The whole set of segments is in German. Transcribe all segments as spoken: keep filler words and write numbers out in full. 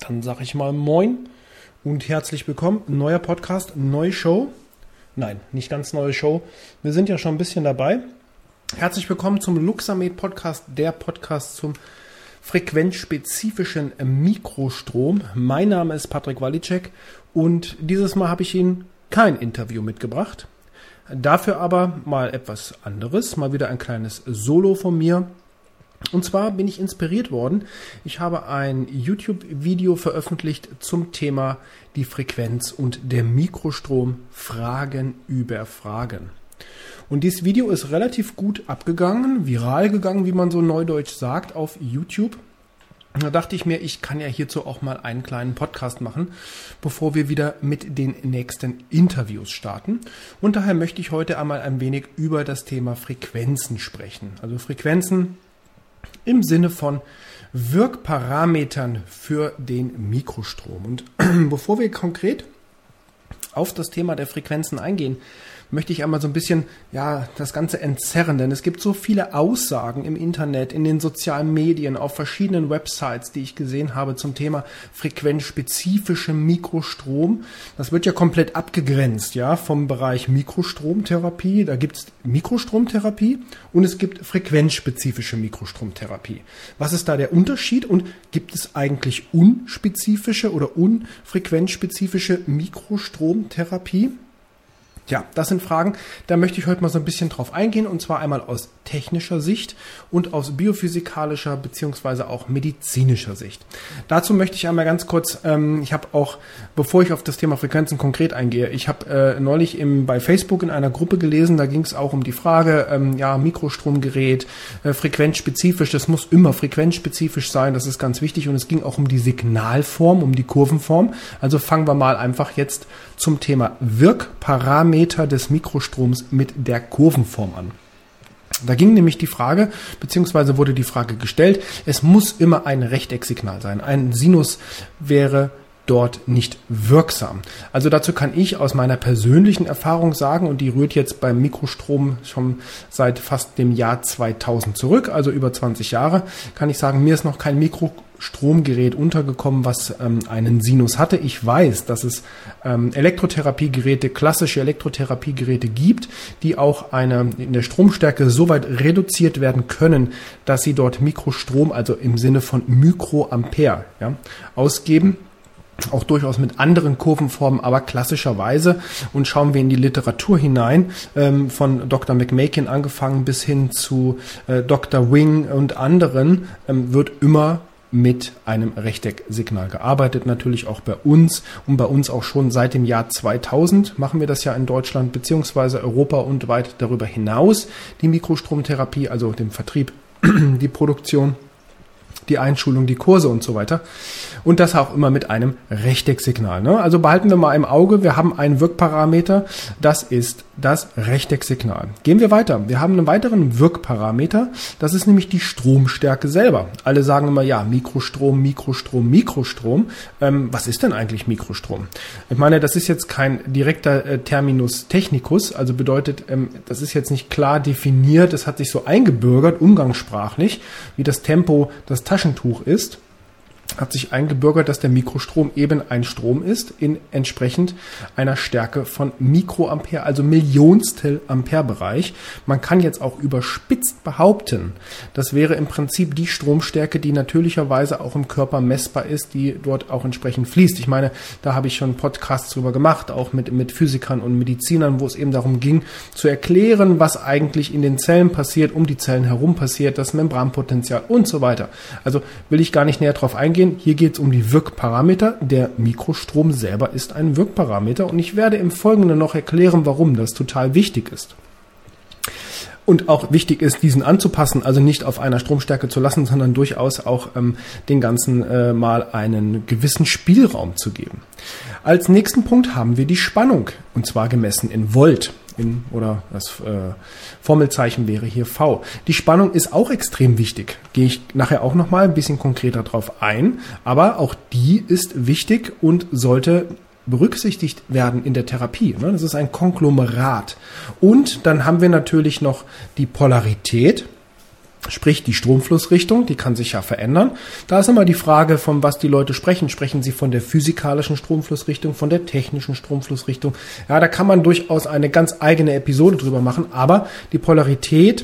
Dann sage ich mal Moin und herzlich willkommen. Neuer Podcast, neue Show. Nein, nicht ganz neue Show. Wir sind ja schon ein bisschen dabei. Herzlich willkommen zum Luxamed Podcast, der Podcast zum frequenzspezifischen Mikrostrom. Mein Name ist Patrick Walicek und dieses Mal habe ich Ihnen kein Interview mitgebracht. Dafür aber mal etwas anderes, mal wieder ein kleines Solo von mir. Und zwar bin ich inspiriert worden. Ich habe ein YouTube-Video veröffentlicht zum Thema die Frequenz und der Mikrostrom, Fragen über Fragen. Und dieses Video ist relativ gut abgegangen, viral gegangen, wie man so neudeutsch sagt, auf YouTube. Da dachte ich mir, ich kann ja hierzu auch mal einen kleinen Podcast machen, bevor wir wieder mit den nächsten Interviews starten. Und daher möchte ich heute einmal ein wenig über das Thema Frequenzen sprechen. Also Frequenzen im Sinne von Wirkparametern für den Mikrostrom. Und bevor wir konkret auf das Thema der Frequenzen eingehen, möchte ich einmal so ein bisschen ja das Ganze entzerren, denn es gibt so viele Aussagen im Internet, in den sozialen Medien, auf verschiedenen Websites, die ich gesehen habe zum Thema frequenzspezifischem Mikrostrom. Das wird ja komplett abgegrenzt, ja, vom Bereich Mikrostromtherapie. Da gibt es Mikrostromtherapie und es gibt frequenzspezifische Mikrostromtherapie. Was ist da der Unterschied und gibt es eigentlich unspezifische oder unfrequenzspezifische Mikrostromtherapie? Ja, das sind Fragen, da möchte ich heute mal so ein bisschen drauf eingehen, und zwar einmal aus technischer Sicht und aus biophysikalischer beziehungsweise auch medizinischer Sicht. Dazu möchte ich einmal ganz kurz, ähm, ich habe auch, bevor ich auf das Thema Frequenzen konkret eingehe, ich habe äh, neulich im, bei Facebook in einer Gruppe gelesen, da ging es auch um die Frage, ähm, ja, Mikrostromgerät, äh, frequenzspezifisch, das muss immer frequenzspezifisch sein, das ist ganz wichtig, und es ging auch um die Signalform, um die Kurvenform. Also fangen wir mal einfach jetzt zum Thema Wirkparameter des Mikrostroms mit der Kurvenform an. Da ging nämlich die Frage, beziehungsweise wurde die Frage gestellt, es muss immer ein Rechtecksignal sein. Ein Sinus wäre dort nicht wirksam. Also dazu kann ich aus meiner persönlichen Erfahrung sagen, und die rührt jetzt beim Mikrostrom schon seit fast dem Jahr zweitausend zurück, also über zwanzig Jahre, kann ich sagen, mir ist noch kein Mikrostromgerät untergekommen, was ähm, einen Sinus hatte. Ich weiß, dass es ähm, Elektrotherapiegeräte, klassische Elektrotherapiegeräte gibt, die auch eine in der Stromstärke so weit reduziert werden können, dass sie dort Mikrostrom, also im Sinne von Mikroampere, ja, ausgeben. Auch durchaus mit anderen Kurvenformen, aber klassischerweise, und schauen wir in die Literatur hinein, ähm, von Doktor McMakin angefangen bis hin zu äh, Doktor Wing und anderen, ähm, wird immer mit einem Rechtecksignal gearbeitet, natürlich auch bei uns, und bei uns auch schon seit dem Jahr zweitausend machen wir das ja in Deutschland beziehungsweise Europa und weit darüber hinaus, die Mikrostromtherapie, also den Vertrieb, die Produktion, die Einschulung, die Kurse und so weiter. Und das auch immer mit einem Rechtecksignal. Ne? Also behalten wir mal im Auge, wir haben einen Wirkparameter, das ist das Rechtecksignal. Gehen wir weiter. Wir haben einen weiteren Wirkparameter, das ist nämlich die Stromstärke selber. Alle sagen immer, ja, Mikrostrom, Mikrostrom, Mikrostrom. Ähm, was ist denn eigentlich Mikrostrom? Ich meine, das ist jetzt kein direkter äh, Terminus technicus, also bedeutet, ähm, das ist jetzt nicht klar definiert, das hat sich so eingebürgert, umgangssprachlich, wie das Tempo das Taschentuch ist, hat sich eingebürgert, dass der Mikrostrom eben ein Strom ist in entsprechend einer Stärke von Mikroampere, also Millionstel Ampere-Bereich. Man kann jetzt auch überspitzt behaupten, das wäre im Prinzip die Stromstärke, die natürlicherweise auch im Körper messbar ist, die dort auch entsprechend fließt. Ich meine, da habe ich schon Podcasts drüber gemacht, auch mit, mit Physikern und Medizinern, wo es eben darum ging, zu erklären, was eigentlich in den Zellen passiert, um die Zellen herum passiert, das Membranpotenzial und so weiter. Also will ich gar nicht näher drauf eingehen. Hier geht es um die Wirkparameter. Der Mikrostrom selber ist ein Wirkparameter, und ich werde im Folgenden noch erklären, warum das total wichtig ist. Und auch wichtig ist, diesen anzupassen, also nicht auf einer Stromstärke zu lassen, sondern durchaus auch ähm, den ganzen äh, mal einen gewissen Spielraum zu geben. Als nächsten Punkt haben wir die Spannung, und zwar gemessen in Volt. In, oder das äh, Formelzeichen wäre hier V. Die Spannung ist auch extrem wichtig. Gehe ich nachher auch nochmal ein bisschen konkreter drauf ein. Aber auch die ist wichtig und sollte berücksichtigt werden in der Therapie. Das ist ein Konglomerat. Und dann haben wir natürlich noch die Polarität. Sprich, die Stromflussrichtung, die kann sich ja verändern. Da ist immer die Frage, von was die Leute sprechen. Sprechen sie von der physikalischen Stromflussrichtung, von der technischen Stromflussrichtung? Ja, da kann man durchaus eine ganz eigene Episode drüber machen. Aber die Polarität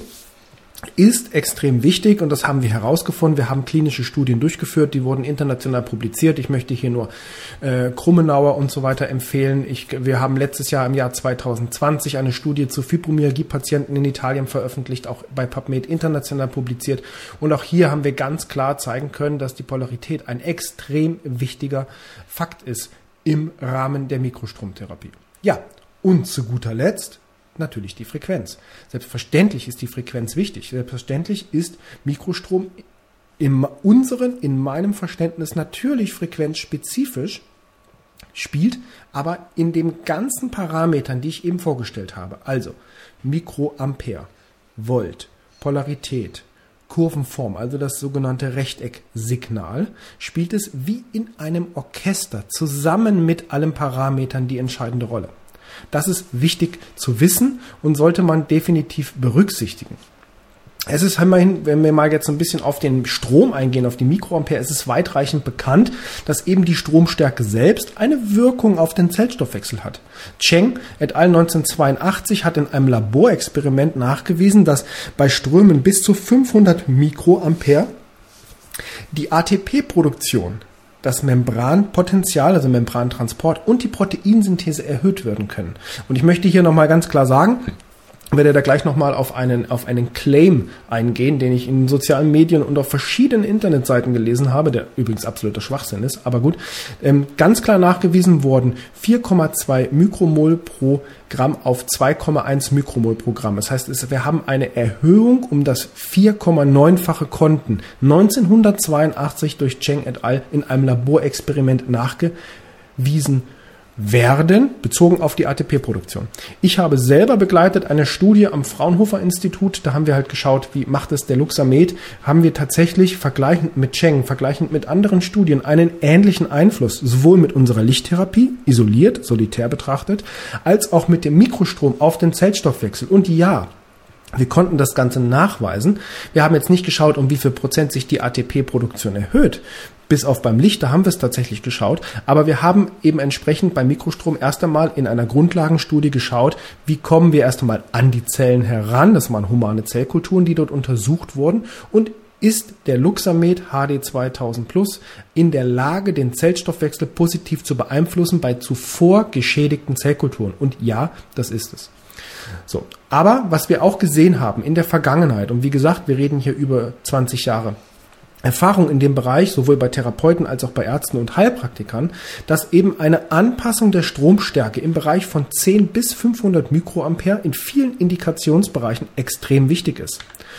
ist extrem wichtig und das haben wir herausgefunden. Wir haben klinische Studien durchgeführt, die wurden international publiziert. Ich möchte hier nur äh, Krummenauer und so weiter empfehlen. Ich, wir haben letztes Jahr im Jahr zwanzig zwanzig eine Studie zu Fibromyalgie-Patienten in Italien veröffentlicht, auch bei PubMed international publiziert. Und auch hier haben wir ganz klar zeigen können, dass die Polarität ein extrem wichtiger Fakt ist im Rahmen der Mikrostromtherapie. Ja, und zu guter Letzt natürlich die Frequenz. Selbstverständlich ist die Frequenz wichtig. Selbstverständlich ist Mikrostrom in unseren, in meinem Verständnis natürlich frequenzspezifisch, spielt aber in den ganzen Parametern, die ich eben vorgestellt habe, also Mikroampere, Volt, Polarität, Kurvenform, also das sogenannte Rechtecksignal, spielt es wie in einem Orchester zusammen mit allen Parametern die entscheidende Rolle. Das ist wichtig zu wissen und sollte man definitiv berücksichtigen. Es ist immerhin, wenn wir mal jetzt ein bisschen auf den Strom eingehen, auf die Mikroampere, es ist weitreichend bekannt, dass eben die Stromstärke selbst eine Wirkung auf den Zellstoffwechsel hat. Cheng et al. neunzehnhundertzweiundachtzig hat in einem Laborexperiment nachgewiesen, dass bei Strömen bis zu fünfhundert Mikroampere die A T P-Produktion, das Membranpotenzial, also Membrantransport und die Proteinsynthese erhöht werden können. Und ich möchte hier nochmal ganz klar sagen, ich werde da gleich nochmal auf einen, auf einen Claim eingehen, den ich in sozialen Medien und auf verschiedenen Internetseiten gelesen habe, der übrigens absoluter Schwachsinn ist, aber gut. Ähm, ganz klar nachgewiesen worden, vier Komma zwei Mikromol pro Gramm auf zwei Komma eins Mikromol pro Gramm. Das heißt, es, wir haben eine Erhöhung um das vier Komma neun-fache konnten neunzehnhundertzweiundachtzig durch Cheng et al. In einem Laborexperiment nachgewiesen werden, bezogen auf die A T P-Produktion. Ich habe selber begleitet eine Studie am Fraunhofer Institut, da haben wir halt geschaut, wie macht es der Luxamed, haben wir tatsächlich vergleichend mit Cheng, vergleichend mit anderen Studien einen ähnlichen Einfluss, sowohl mit unserer Lichttherapie, isoliert, solitär betrachtet, als auch mit dem Mikrostrom auf den Zellstoffwechsel. Und ja, wir konnten das Ganze nachweisen. Wir haben jetzt nicht geschaut, um wie viel Prozent sich die A T P-Produktion erhöht. Bis auf beim Licht, da haben wir es tatsächlich geschaut. Aber wir haben eben entsprechend beim Mikrostrom erst einmal in einer Grundlagenstudie geschaut, wie kommen wir erst einmal an die Zellen heran. Das waren humane Zellkulturen, die dort untersucht wurden. Und ist der Luxamed H D zweitausend Plus in der Lage, den Zellstoffwechsel positiv zu beeinflussen bei zuvor geschädigten Zellkulturen? Und ja, das ist es. So, aber was wir auch gesehen haben in der Vergangenheit, und wie gesagt, wir reden hier über zwanzig Jahre Erfahrung in dem Bereich, sowohl bei Therapeuten als auch bei Ärzten und Heilpraktikern, dass eben eine Anpassung der Stromstärke im Bereich von zehn bis fünfhundert Mikroampere in vielen Indikationsbereichen extrem wichtig ist.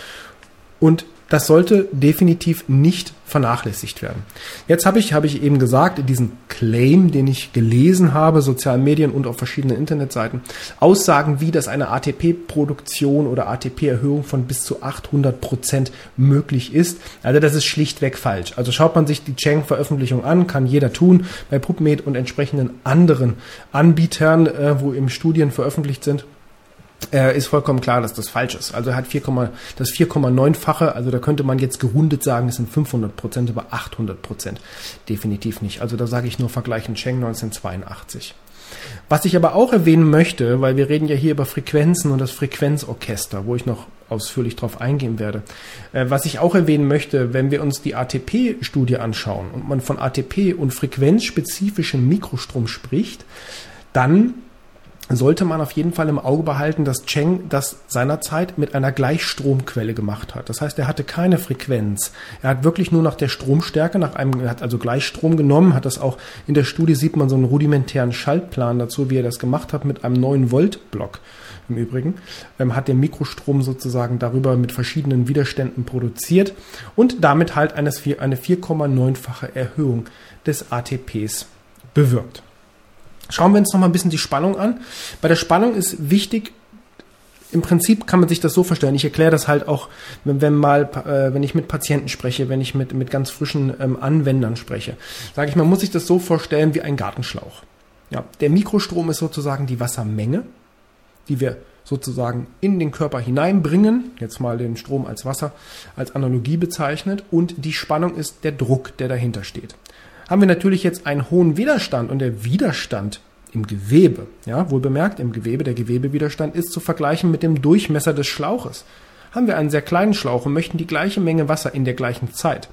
Und das sollte definitiv nicht vernachlässigt werden. Jetzt habe ich, habe ich eben gesagt, diesen Claim, den ich gelesen habe, sozialen Medien und auf verschiedenen Internetseiten, Aussagen wie, dass eine A T P-Produktion oder A T P-Erhöhung von bis zu achthundert Prozent möglich ist. Also das ist schlichtweg falsch. Also schaut man sich die Cheng-Veröffentlichung an, kann jeder tun, bei PubMed und entsprechenden anderen Anbietern, äh, wo eben Studien veröffentlicht sind. Äh, ist vollkommen klar, dass das falsch ist. Also er hat vier, das vier Komma neun-fache, also da könnte man jetzt gerundet sagen, es sind fünfhundert Prozent, aber achthundert Prozent definitiv nicht. Also da sage ich nur vergleichen Cheng neunzehnhundertzweiundachtzig. Was ich aber auch erwähnen möchte, weil wir reden ja hier über Frequenzen und das Frequenzorchester, wo ich noch ausführlich drauf eingehen werde. Äh, was ich auch erwähnen möchte, wenn wir uns die A T P-Studie anschauen und man von A T P und frequenzspezifischem Mikrostrom spricht, dann sollte man auf jeden Fall im Auge behalten, dass Cheng das seinerzeit mit einer Gleichstromquelle gemacht hat. Das heißt, er hatte keine Frequenz. Er hat wirklich nur nach der Stromstärke, nach einem, er hat also Gleichstrom genommen, hat das auch in der Studie, sieht man so einen rudimentären Schaltplan dazu, wie er das gemacht hat mit einem neun Volt Block. Im Übrigen ähm, hat der Mikrostrom sozusagen darüber mit verschiedenen Widerständen produziert und damit halt eine, eine vier Komma neun-fache Erhöhung des A T Ps bewirkt. Schauen wir uns noch mal ein bisschen die Spannung an. Bei der Spannung ist wichtig, im Prinzip kann man sich das so vorstellen. Ich erkläre das halt auch, wenn, wenn mal, äh, wenn ich mit Patienten spreche, wenn ich mit, mit ganz frischen ähm, Anwendern spreche. Sage ich, man muss sich das so vorstellen wie ein Gartenschlauch. Ja, der Mikrostrom ist sozusagen die Wassermenge, die wir sozusagen in den Körper hineinbringen, jetzt mal den Strom als Wasser als Analogie bezeichnet, und die Spannung ist der Druck, der dahinter steht. Haben wir natürlich jetzt einen hohen Widerstand und der Widerstand im Gewebe, ja, wohl bemerkt im Gewebe, der Gewebewiderstand ist zu vergleichen mit dem Durchmesser des Schlauches. Haben wir einen sehr kleinen Schlauch und möchten die gleiche Menge Wasser in der gleichen Zeit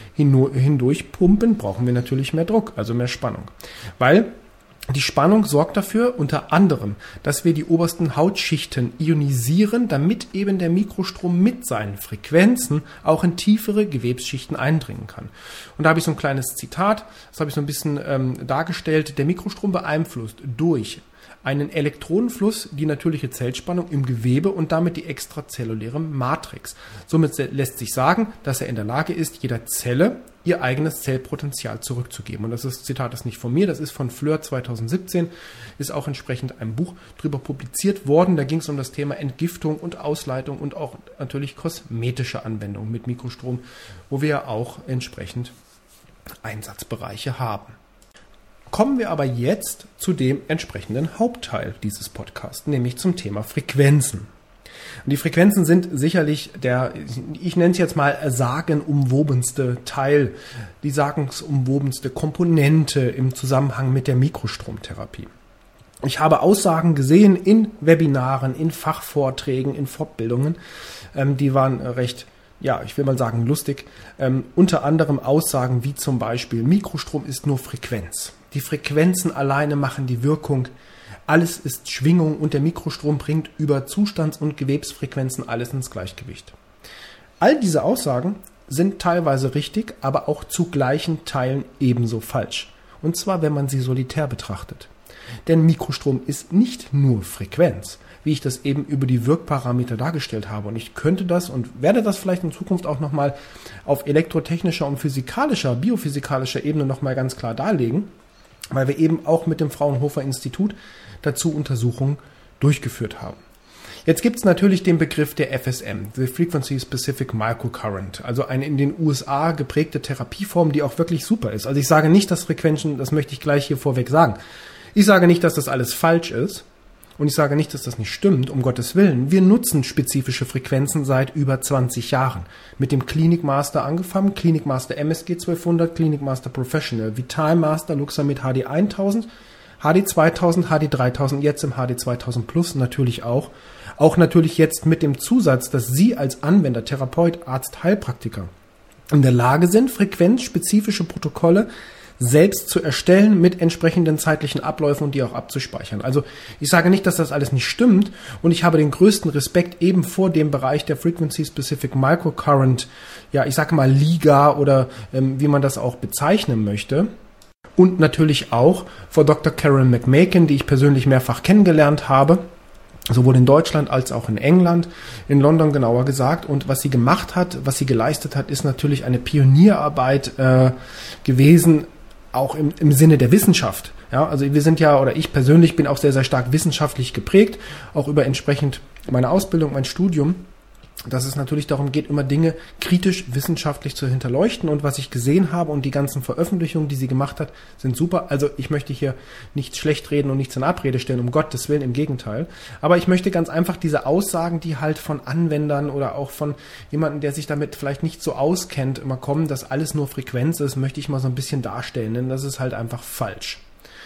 hindurch pumpen, brauchen wir natürlich mehr Druck, also mehr Spannung. Weil die Spannung sorgt dafür unter anderem, dass wir die obersten Hautschichten ionisieren, damit eben der Mikrostrom mit seinen Frequenzen auch in tiefere Gewebsschichten eindringen kann. Und da habe ich so ein kleines Zitat, das habe ich so ein bisschen ähm, dargestellt. Der Mikrostrom beeinflusst durch einen Elektronenfluss die natürliche Zellspannung im Gewebe und damit die extrazelluläre Matrix. Somit lässt sich sagen, dass er in der Lage ist, jeder Zelle ihr eigenes Zellpotenzial zurückzugeben. Und das ist, Zitat ist nicht von mir, das ist von Fleur zweitausendsiebzehn, ist auch entsprechend ein Buch drüber publiziert worden. Da ging es um das Thema Entgiftung und Ausleitung und auch natürlich kosmetische Anwendungen mit Mikrostrom, wo wir ja auch entsprechend Einsatzbereiche haben. Kommen wir aber jetzt zu dem entsprechenden Hauptteil dieses Podcasts, nämlich zum Thema Frequenzen. Und die Frequenzen sind sicherlich der, ich nenne es jetzt mal, sagenumwobenste Teil, die sagenumwobenste Komponente im Zusammenhang mit der Mikrostromtherapie. Ich habe Aussagen gesehen in Webinaren, in Fachvorträgen, in Fortbildungen, ähm, die waren recht, ja, ich will mal sagen lustig, ähm, unter anderem Aussagen wie zum Beispiel, Mikrostrom ist nur Frequenz. Die Frequenzen alleine machen die Wirkung. Alles ist Schwingung und der Mikrostrom bringt über Zustands- und Gewebsfrequenzen alles ins Gleichgewicht. All diese Aussagen sind teilweise richtig, aber auch zu gleichen Teilen ebenso falsch. Und zwar, wenn man sie solitär betrachtet. Denn Mikrostrom ist nicht nur Frequenz, wie ich das eben über die Wirkparameter dargestellt habe. Und ich könnte das und werde das vielleicht in Zukunft auch nochmal auf elektrotechnischer und physikalischer, biophysikalischer Ebene nochmal ganz klar darlegen, weil wir eben auch mit dem Fraunhofer Institut dazu Untersuchungen durchgeführt haben. Jetzt gibt es natürlich den Begriff der F S M, the Frequency Specific Microcurrent, also eine in den U S A geprägte Therapieform, die auch wirklich super ist. Also ich sage nicht, dass Frequenzen, das möchte ich gleich hier vorweg sagen, ich sage nicht, dass das alles falsch ist und ich sage nicht, dass das nicht stimmt, um Gottes Willen. Wir nutzen spezifische Frequenzen seit über zwanzig Jahren. Mit dem Clinic Master angefangen, Clinic Master M S G zwölfhundert, Clinic Master Professional, Vital Master, Luxamid H D tausend, H D zweitausend, H D dreitausend, jetzt im H D zweitausend Plus natürlich auch. Auch natürlich jetzt mit dem Zusatz, dass Sie als Anwender, Therapeut, Arzt, Heilpraktiker in der Lage sind, frequenzspezifische Protokolle selbst zu erstellen mit entsprechenden zeitlichen Abläufen und die auch abzuspeichern. Also ich sage nicht, dass das alles nicht stimmt und ich habe den größten Respekt eben vor dem Bereich der Frequency Specific Microcurrent, ja ich sage mal Liga oder ähm, wie man das auch bezeichnen möchte. Und natürlich auch vor Doktor Karen McMakin, die ich persönlich mehrfach kennengelernt habe, sowohl in Deutschland als auch in England, in London genauer gesagt. Und was sie gemacht hat, was sie geleistet hat, ist natürlich eine Pionierarbeit äh, gewesen, auch im, im Sinne der Wissenschaft. Ja, also wir sind ja, oder ich persönlich bin auch sehr, sehr stark wissenschaftlich geprägt, auch über entsprechend meine Ausbildung, mein Studium, dass es natürlich darum geht, immer Dinge kritisch wissenschaftlich zu hinterleuchten. Und was ich gesehen habe und die ganzen Veröffentlichungen, die sie gemacht hat, sind super. Also ich möchte hier nichts schlecht reden und nichts in Abrede stellen, um Gottes Willen, im Gegenteil. Aber ich möchte ganz einfach diese Aussagen, die halt von Anwendern oder auch von jemandem, der sich damit vielleicht nicht so auskennt, immer kommen, dass alles nur Frequenz ist, möchte ich mal so ein bisschen darstellen, denn das ist halt einfach falsch.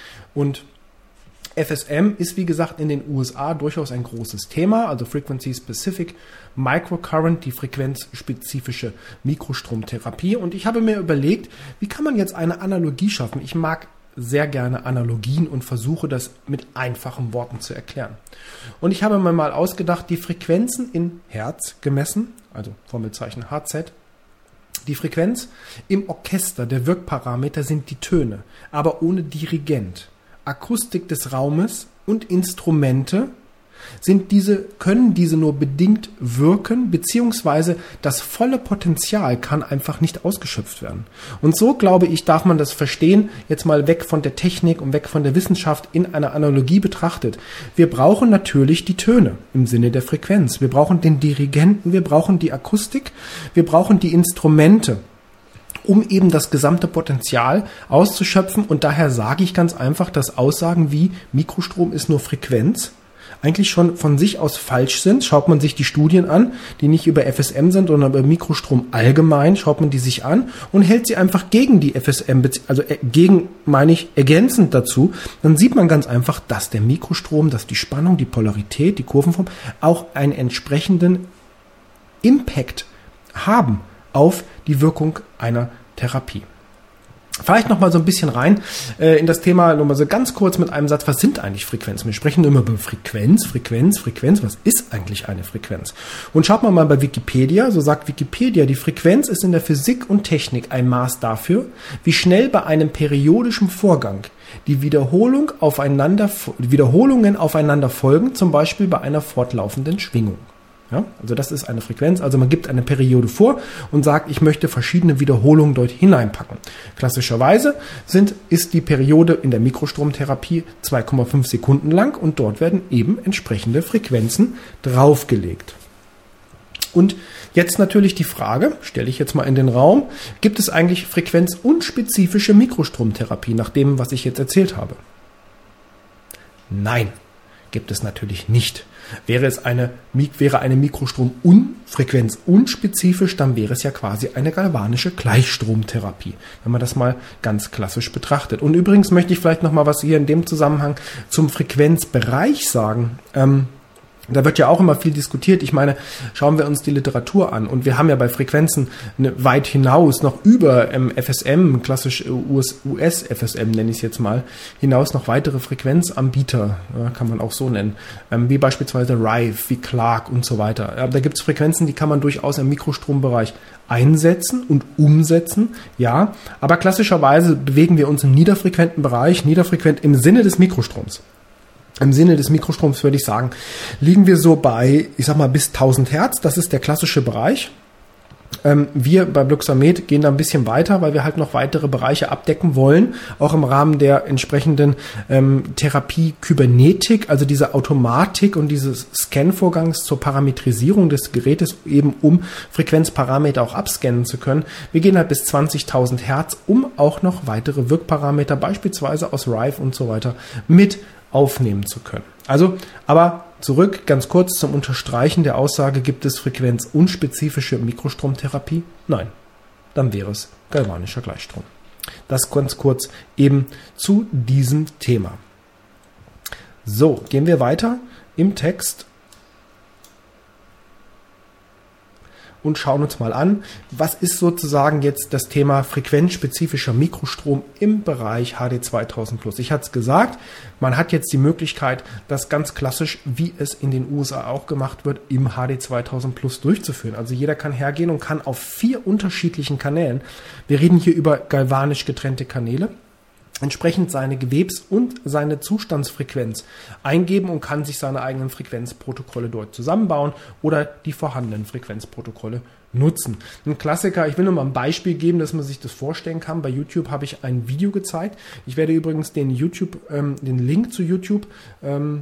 Und F S M ist, wie gesagt, in den U S A durchaus ein großes Thema, also Frequency Specific Microcurrent, die frequenzspezifische Mikrostromtherapie. Und ich habe mir überlegt, wie kann man jetzt eine Analogie schaffen? Ich mag sehr gerne Analogien und versuche das mit einfachen Worten zu erklären. Und ich habe mir mal ausgedacht, die Frequenzen in Hertz gemessen, also Formelzeichen H Z, die Frequenz im Orchester der Wirkparameter sind die Töne, aber ohne Dirigent. Akustik des Raumes und Instrumente sind diese, können diese nur bedingt wirken, beziehungsweise das volle Potenzial kann einfach nicht ausgeschöpft werden. Und so, glaube ich, darf man das verstehen, jetzt mal weg von der Technik und weg von der Wissenschaft in einer Analogie betrachtet. Wir brauchen natürlich die Töne im Sinne der Frequenz. Wir brauchen den Dirigenten, wir brauchen die Akustik, wir brauchen die Instrumente, um eben das gesamte Potenzial auszuschöpfen. Und daher sage ich ganz einfach, dass Aussagen wie Mikrostrom ist nur Frequenz eigentlich schon von sich aus falsch sind. Schaut man sich die Studien an, die nicht über F S M sind, sondern über Mikrostrom allgemein, schaut man die sich an und hält sie einfach gegen die F S M, also gegen, meine ich, ergänzend dazu, dann sieht man ganz einfach, dass der Mikrostrom, dass die Spannung, die Polarität, die Kurvenform auch einen entsprechenden Impact haben auf die Wirkung einer Therapie. Vielleicht noch mal so ein bisschen rein äh, in das Thema, nur mal so ganz kurz mit einem Satz, was sind eigentlich Frequenzen? Wir sprechen immer über Frequenz, Frequenz, Frequenz. Was ist eigentlich eine Frequenz? Und schaut mal mal bei Wikipedia, so sagt Wikipedia, die Frequenz ist in der Physik und Technik ein Maß dafür, wie schnell bei einem periodischen Vorgang die Wiederholung aufeinander, Wiederholungen aufeinander folgen, zum Beispiel bei einer fortlaufenden Schwingung. Ja, also das ist eine Frequenz, also man gibt eine Periode vor und sagt, ich möchte verschiedene Wiederholungen dort hineinpacken. Klassischerweise sind, ist die Periode in der Mikrostromtherapie zwei Komma fünf Sekunden lang und dort werden eben entsprechende Frequenzen draufgelegt. Und jetzt natürlich die Frage, stelle ich jetzt mal in den Raum, gibt es eigentlich frequenzunspezifische Mikrostromtherapie nach dem, was ich jetzt erzählt habe? Nein, gibt es natürlich nicht. Wäre es eine, wäre eine Mikrostrom-Unfrequenz unspezifisch, dann wäre es ja quasi eine galvanische Gleichstromtherapie, wenn man das mal ganz klassisch betrachtet. Und übrigens möchte ich vielleicht noch mal was hier in dem Zusammenhang zum Frequenzbereich sagen. Ähm, Da wird ja auch immer viel diskutiert. Ich meine, schauen wir uns die Literatur an. Und wir haben ja bei Frequenzen weit hinaus, noch über ähm, F S M, klassisch U S-F S M nenne ich es jetzt mal, hinaus noch weitere Frequenzanbieter, ja, kann man auch so nennen, ähm, wie beispielsweise Rive, wie Clark und so weiter. Ja, da gibt es Frequenzen, die kann man durchaus im Mikrostrombereich einsetzen und umsetzen, ja. Aber klassischerweise bewegen wir uns im niederfrequenten Bereich, niederfrequent im Sinne des Mikrostroms. Im Sinne des Mikrostroms würde ich sagen, liegen wir so bei, ich sag mal, bis tausend Hertz. Das ist der klassische Bereich. Ähm, wir bei Bluxamed gehen da ein bisschen weiter, weil wir halt noch weitere Bereiche abdecken wollen, auch im Rahmen der entsprechenden ähm, Therapie Kybernetik, also diese Automatik und dieses Scan-Vorgangs zur Parametrisierung des Gerätes, eben um Frequenzparameter auch abscannen zu können. Wir gehen halt bis zwanzigtausend Hertz, um auch noch weitere Wirkparameter, beispielsweise aus Rive und so weiter, mit aufnehmen zu können. Also, aber zurück ganz kurz zum Unterstreichen der Aussage, gibt es frequenzunspezifische Mikrostromtherapie? Nein, dann wäre es galvanischer Gleichstrom. Das ganz kurz eben zu diesem Thema. So, gehen wir weiter im Text und schauen uns mal an, was ist sozusagen jetzt das Thema frequenzspezifischer Mikrostrom im Bereich H D zweitausend plus. Ich hatte es gesagt, man hat jetzt die Möglichkeit, das ganz klassisch, wie es in den U S A auch gemacht wird, im H D zweitausend plus durchzuführen. Also jeder kann hergehen und kann auf vier unterschiedlichen Kanälen, wir reden hier über galvanisch getrennte Kanäle, entsprechend seine Gewebs- und seine Zustandsfrequenz eingeben und kann sich seine eigenen Frequenzprotokolle dort zusammenbauen oder die vorhandenen Frequenzprotokolle nutzen. Ein Klassiker, ich will nur mal ein Beispiel geben, dass man sich das vorstellen kann. Bei YouTube habe ich ein Video gezeigt. Ich werde übrigens den YouTube, ähm, den Link zu YouTube ähm,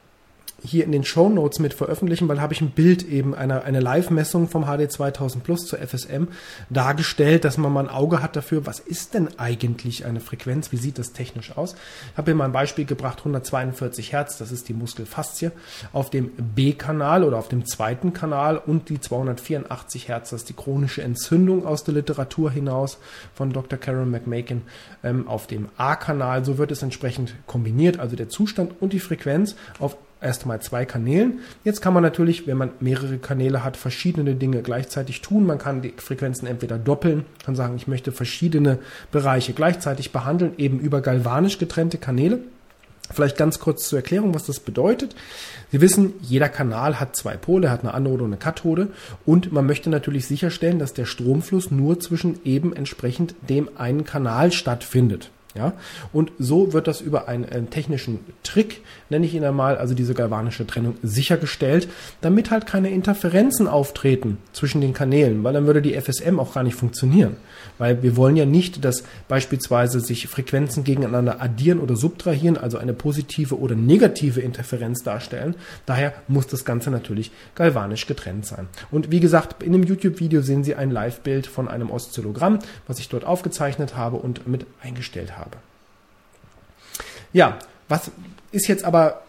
hier in den Shownotes mit veröffentlichen, weil habe ich ein Bild eben einer eine Live-Messung vom H D zweitausend plus zur F S M dargestellt, dass man mal ein Auge hat dafür, was ist denn eigentlich eine Frequenz, wie sieht das technisch aus. Ich habe hier mal ein Beispiel gebracht, hundertzweiundvierzig Hertz, das ist die Muskelfaszie, auf dem B-Kanal oder auf dem zweiten Kanal und die zweihundertvierundachtzig Hertz, das ist die chronische Entzündung aus der Literatur hinaus von Doktor Karen McMakin ähm, auf dem A-Kanal. So wird es entsprechend kombiniert, also der Zustand und die Frequenz auf erst einmal zwei Kanälen. Jetzt kann man natürlich, wenn man mehrere Kanäle hat, verschiedene Dinge gleichzeitig tun. Man kann die Frequenzen entweder doppeln, kann sagen, ich möchte verschiedene Bereiche gleichzeitig behandeln, eben über galvanisch getrennte Kanäle. Vielleicht ganz kurz zur Erklärung, was das bedeutet. Sie wissen, jeder Kanal hat zwei Pole, hat eine Anode und eine Kathode und man möchte natürlich sicherstellen, dass der Stromfluss nur zwischen eben entsprechend dem einen Kanal stattfindet. Ja, und so wird das über einen, einen technischen Trick, nenne ich ihn einmal, also diese galvanische Trennung, sichergestellt, damit halt keine Interferenzen auftreten zwischen den Kanälen, weil dann würde die F S M auch gar nicht funktionieren. Weil wir wollen ja nicht, dass beispielsweise sich Frequenzen gegeneinander addieren oder subtrahieren, also eine positive oder negative Interferenz darstellen. Daher muss das Ganze natürlich galvanisch getrennt sein. Und wie gesagt, in dem YouTube-Video sehen Sie ein Live-Bild von einem Oszillogramm, was ich dort aufgezeichnet habe und mit eingestellt habe. Ja, was ist jetzt aber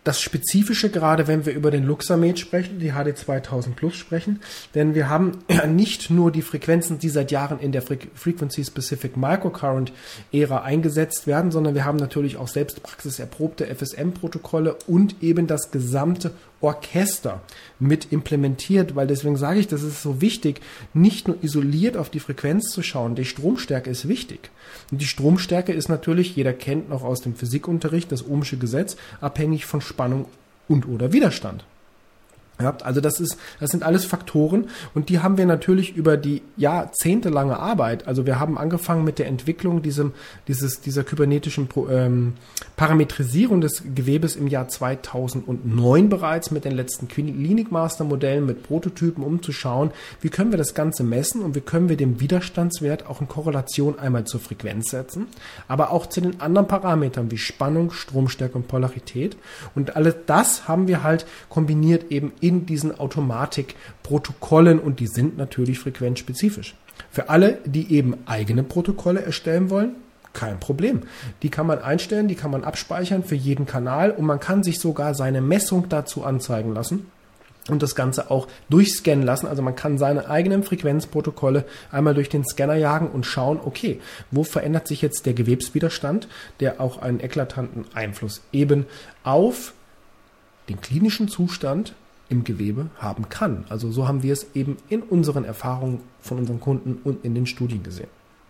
das Spezifische, gerade wenn wir über den Luxamed sprechen, die H D zweitausend Plus sprechen, denn wir haben ja nicht nur die Frequenzen, die seit Jahren in der Frequency Specific Microcurrent Ära eingesetzt werden, sondern wir haben natürlich auch selbst praxiserprobte F S M-Protokolle und eben das gesamte Orchester mit implementiert, weil deswegen sage ich, das ist so wichtig, nicht nur isoliert auf die Frequenz zu schauen. Die Stromstärke ist wichtig. Und die Stromstärke ist natürlich, jeder kennt noch aus dem Physikunterricht das Ohmsche Gesetz, abhängig von Spannung und oder Widerstand. Ja, also das ist, das sind alles Faktoren und die haben wir natürlich über die jahrzehntelange Arbeit, also wir haben angefangen mit der Entwicklung diesem, dieses, dieser kybernetischen ähm, Parametrisierung des Gewebes im Jahr zweitausendneun bereits mit den letzten Klinikmaster-Modellen, mit Prototypen, um zu schauen, wie können wir das Ganze messen und wie können wir den Widerstandswert auch in Korrelation einmal zur Frequenz setzen, aber auch zu den anderen Parametern wie Spannung, Stromstärke und Polarität und alles das haben wir halt kombiniert eben in diesen Automatikprotokollen und die sind natürlich frequenzspezifisch. Für alle, die eben eigene Protokolle erstellen wollen, kein Problem. Die kann man einstellen, die kann man abspeichern für jeden Kanal und man kann sich sogar seine Messung dazu anzeigen lassen und das Ganze auch durchscannen lassen. Also man kann seine eigenen Frequenzprotokolle einmal durch den Scanner jagen und schauen, okay, wo verändert sich jetzt der Gewebswiderstand, der auch einen eklatanten Einfluss eben auf den klinischen Zustand im Gewebe haben kann. Also so haben wir es eben in unseren Erfahrungen von unseren Kunden und in den Studien gesehen.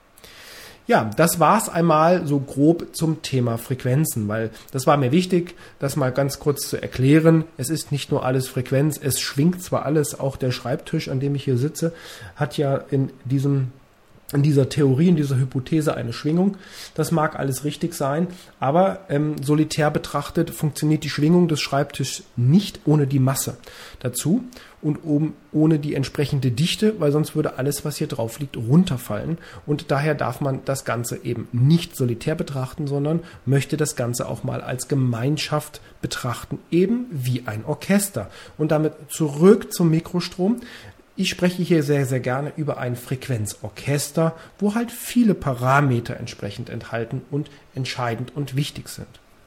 Ja, das war es einmal so grob zum Thema Frequenzen, weil das war mir wichtig, das mal ganz kurz zu erklären. Es ist nicht nur alles Frequenz, es schwingt zwar alles, auch der Schreibtisch, an dem ich hier sitze, hat ja in diesem in dieser Theorie, in dieser Hypothese eine Schwingung. Das mag alles richtig sein, aber ähm, solitär betrachtet funktioniert die Schwingung des Schreibtischs nicht ohne die Masse dazu und oben ohne die entsprechende Dichte, weil sonst würde alles, was hier drauf liegt, runterfallen. Und daher darf man das Ganze eben nicht solitär betrachten, sondern möchte das Ganze auch mal als Gemeinschaft betrachten, eben wie ein Orchester. Und damit zurück zum Mikrostrom. Ich spreche hier sehr, sehr gerne über ein Frequenzorchester, wo halt viele Parameter entsprechend enthalten und entscheidend und wichtig sind.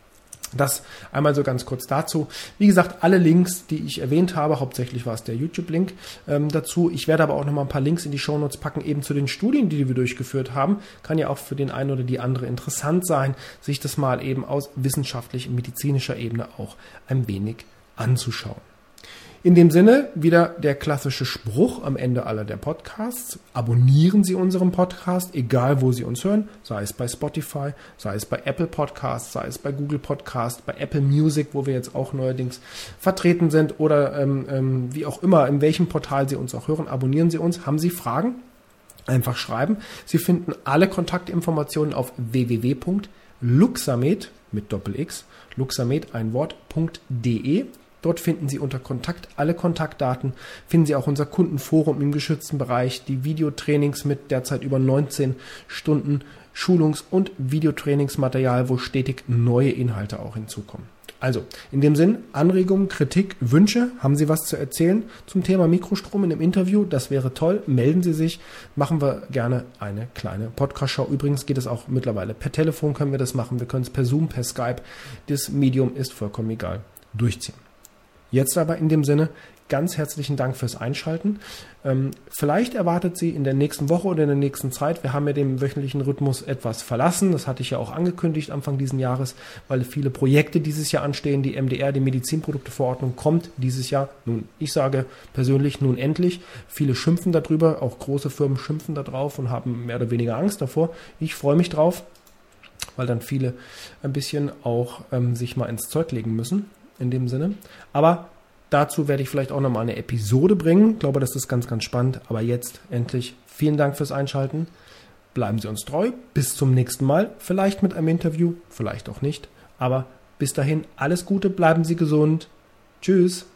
Das einmal so ganz kurz dazu. Wie gesagt, alle Links, die ich erwähnt habe, hauptsächlich war es der YouTube-Link ähm, dazu. Ich werde aber auch noch mal ein paar Links in die Shownotes packen, eben zu den Studien, die wir durchgeführt haben. Kann ja auch für den einen oder die andere interessant sein, sich das mal eben aus wissenschaftlich-medizinischer Ebene auch ein wenig anzuschauen. In dem Sinne wieder der klassische Spruch am Ende aller der Podcasts. Abonnieren Sie unseren Podcast, egal wo Sie uns hören, sei es bei Spotify, sei es bei Apple Podcasts, sei es bei Google Podcasts, bei Apple Music, wo wir jetzt auch neuerdings vertreten sind oder ähm, ähm, wie auch immer, in welchem Portal Sie uns auch hören. Abonnieren Sie uns. Haben Sie Fragen? Einfach schreiben. Sie finden alle Kontaktinformationen auf w w w punkt luxamed mit Doppel-X, luxamed ein Wort.de. Dort finden Sie unter Kontakt alle Kontaktdaten, finden Sie auch unser Kundenforum im geschützten Bereich, die Videotrainings mit derzeit über neunzehn Stunden Schulungs- und Videotrainingsmaterial, wo stetig neue Inhalte auch hinzukommen. Also, in dem Sinn, Anregungen, Kritik, Wünsche, haben Sie was zu erzählen zum Thema Mikrostrom in einem Interview? Das wäre toll. Melden Sie sich. Machen wir gerne eine kleine Podcast-Show. Übrigens geht es auch mittlerweile per Telefon, können wir das machen. Wir können es per Zoom, per Skype. Das Medium ist vollkommen egal. Durchziehen. Jetzt aber in dem Sinne, ganz herzlichen Dank fürs Einschalten. Ähm, vielleicht erwartet Sie in der nächsten Woche oder in der nächsten Zeit, wir haben ja den wöchentlichen Rhythmus etwas verlassen, das hatte ich ja auch angekündigt Anfang dieses Jahres, weil viele Projekte dieses Jahr anstehen, die M D R, die Medizinprodukteverordnung kommt dieses Jahr. Nun, ich sage persönlich nun endlich, viele schimpfen darüber, auch große Firmen schimpfen da drauf und haben mehr oder weniger Angst davor. Ich freue mich drauf, weil dann viele ein bisschen auch ähm, sich mal ins Zeug legen müssen. In dem Sinne. Aber dazu werde ich vielleicht auch nochmal eine Episode bringen. Ich glaube, das ist ganz, ganz spannend. Aber jetzt endlich vielen Dank fürs Einschalten. Bleiben Sie uns treu. Bis zum nächsten Mal. Vielleicht mit einem Interview, vielleicht auch nicht. Aber bis dahin alles Gute, bleiben Sie gesund. Tschüss.